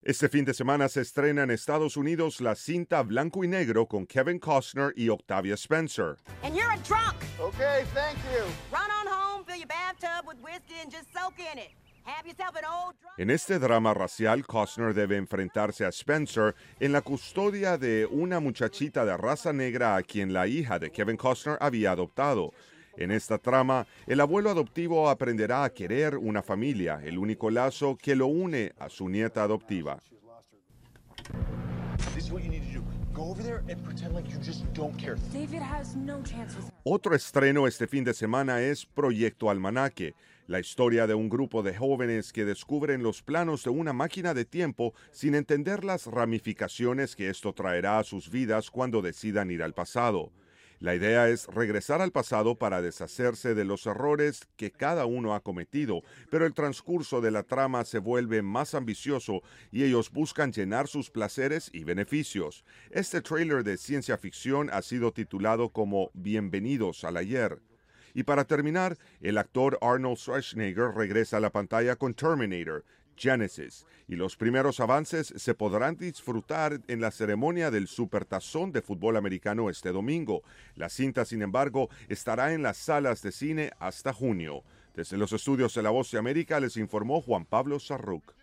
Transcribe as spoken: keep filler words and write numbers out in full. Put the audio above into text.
Este fin de semana se estrena en Estados Unidos la cinta Blanco y Negro con Kevin Costner y Octavia Spencer. And you're a drunk. Okay, thank you. Run on home, fill your bathtub with whiskey and just soak in it. Have yourself an old drunk. En este drama racial, Costner debe enfrentarse a Spencer en la custodia de una muchachita de raza negra a quien la hija de Kevin Costner había adoptado. En esta trama, el abuelo adoptivo aprenderá a querer una familia, el único lazo que lo une a su nieta adoptiva. This is what you need to do. Go over there and pretend like you just don't care. David has no chance with her. Otro estreno este fin de semana es Proyecto Almanaque, la historia de un grupo de jóvenes que descubren los planos de una máquina de tiempo sin entender las ramificaciones que esto traerá a sus vidas cuando decidan ir al pasado. La idea es regresar al pasado para deshacerse de los errores que cada uno ha cometido, pero el transcurso de la trama se vuelve más ambicioso y ellos buscan llenar sus placeres y beneficios. Este tráiler de ciencia ficción ha sido titulado como Bienvenidos al Ayer. Y para terminar, el actor Arnold Schwarzenegger regresa a la pantalla con Terminator, Genesis, y los primeros avances se podrán disfrutar en la ceremonia del Supertazón de fútbol americano este domingo. La cinta, sin embargo, estará en las salas de cine hasta junio. Desde los estudios de La Voz de América les informó Juan Pablo Sarruc.